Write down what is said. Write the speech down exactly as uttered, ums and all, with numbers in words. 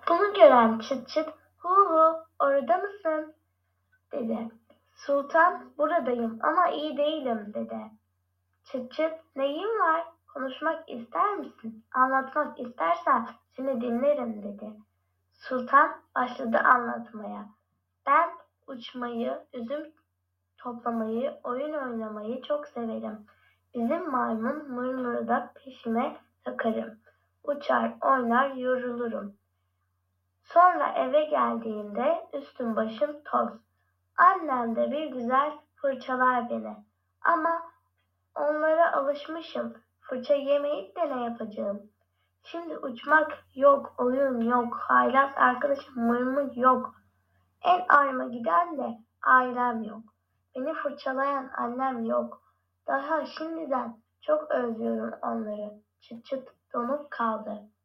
Bunu gören Çıt Çıt, hu hu orada mısın dedi. Sultan, buradayım ama iyi değilim dedi. Çıt Çıt, neyin var? Konuşmak ister misin? Anlatmak istersen seni dinlerim dedi. Sultan başladı anlatmaya. Ben uçmayı, üzüm toplamayı, oyun oynamayı çok severim. Bizim maymun mırmırı da peşime takarım. Uçar, oynar, yorulurum. Sonra eve geldiğimde üstüm başım toz. Annem de bir güzel fırçalar beni. Ama onlara alışmışım. Fırça yemeyip de ne yapacağım? Şimdi uçmak yok, oyun yok, haylaz arkadaşım mırmır yok. En ağrıma giden de ailem yok. Beni fırçalayan annem yok. Daha şimdiden çok özlüyorum onları. Çıt çıt donup kaldı.